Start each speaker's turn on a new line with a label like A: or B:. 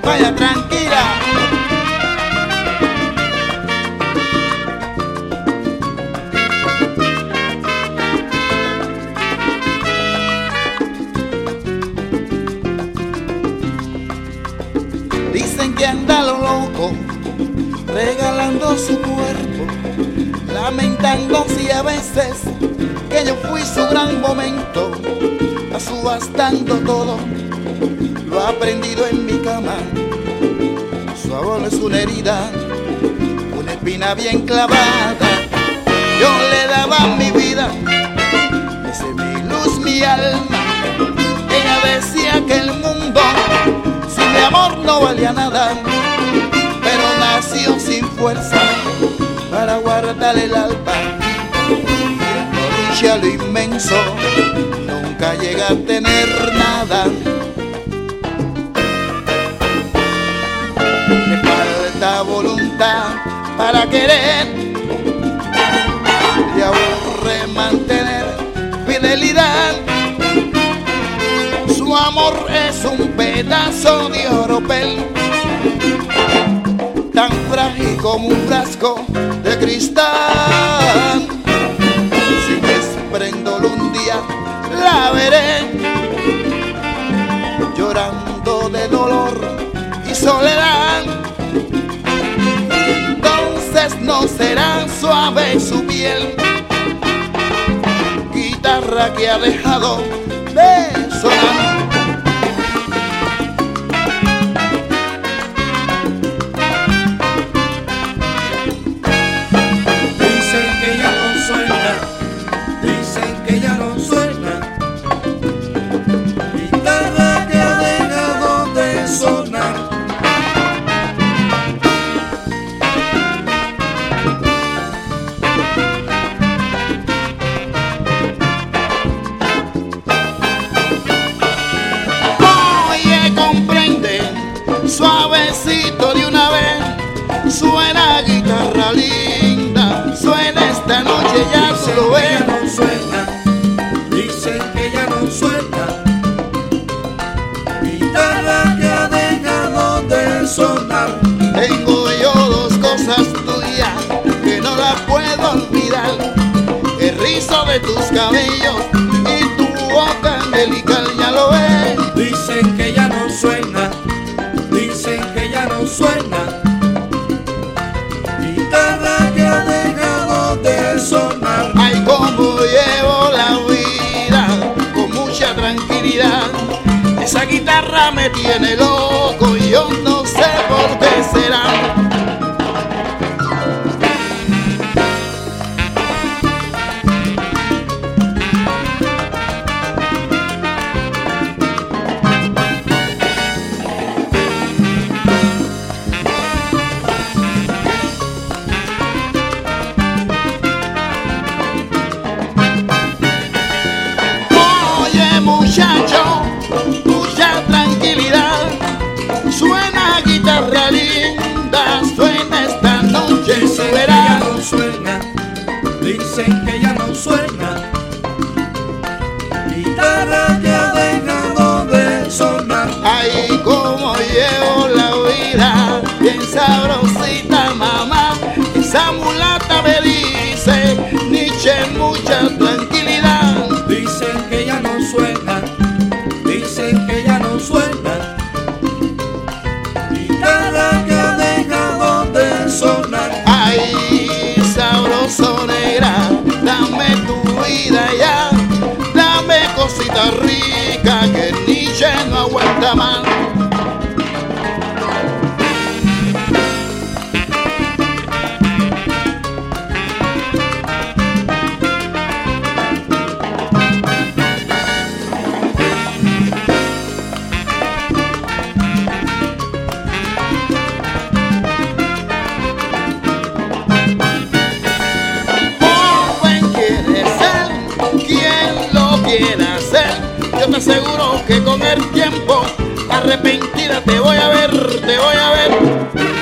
A: vaya tranquila. Dicen que anda lo loco, regalando su cuerpo, lamentándose a veces que yo fui su gran momento, subastando todo lo aprendido en mi cama. Su amor es una herida, una espina bien clavada. Yo le daba mi vida, mi luz, mi alma. Ella decía que el mundo sin mi amor no valía nada, pero nació sin fuerza para guardar el alma. Y a lo inmenso nunca llega a tener nada. Le falta voluntad para querer, le aburre mantener fidelidad. Su amor es un pedazo de oropel, tan frágil como un frasco de cristal. Si despréndolo un día, la veré llorando de dolor y soledad. Entonces no será suave su piel, guitarra que ha dejado de sonar. Suavecito de una vez, suena guitarra linda, suena esta noche, ya tú lo ves.
B: No suena, dicen que ya no suena, guitarra que ha dejado de sonar.
A: Tengo yo dos cosas tuyas que no las puedo olvidar: el rizo de tus cabellos y tu boca angelical, ya lo ves.
B: Dicen que ya no suena, dicen que ya no suena, guitarra que ha dejado de sonar.
A: Ay, cómo llevo la vida con mucha tranquilidad. Esa guitarra me tiene loco y yo no sé por qué será. Muchacho, mucha tranquilidad, suena guitarra linda, suena esta noche,
B: dicen
A: que
B: ya no suena, dicen que ya no suena, guitarra que ha dejado de sonar.
A: ay, cómo llevo la vida, bien sabrosita mamá, esa mulata me dice, Nietzsche, mucha tranquilidad.
B: Dicen que ya no suena, dicen que ya no suena, guitarra que ha dejado de sonar.
A: Ay, sabroso negra, dame tu vida ya, dame cosita rica que Nietzsche no aguanta más. Yo te aseguro que con el tiempo arrepentida te voy a ver, te voy a ver.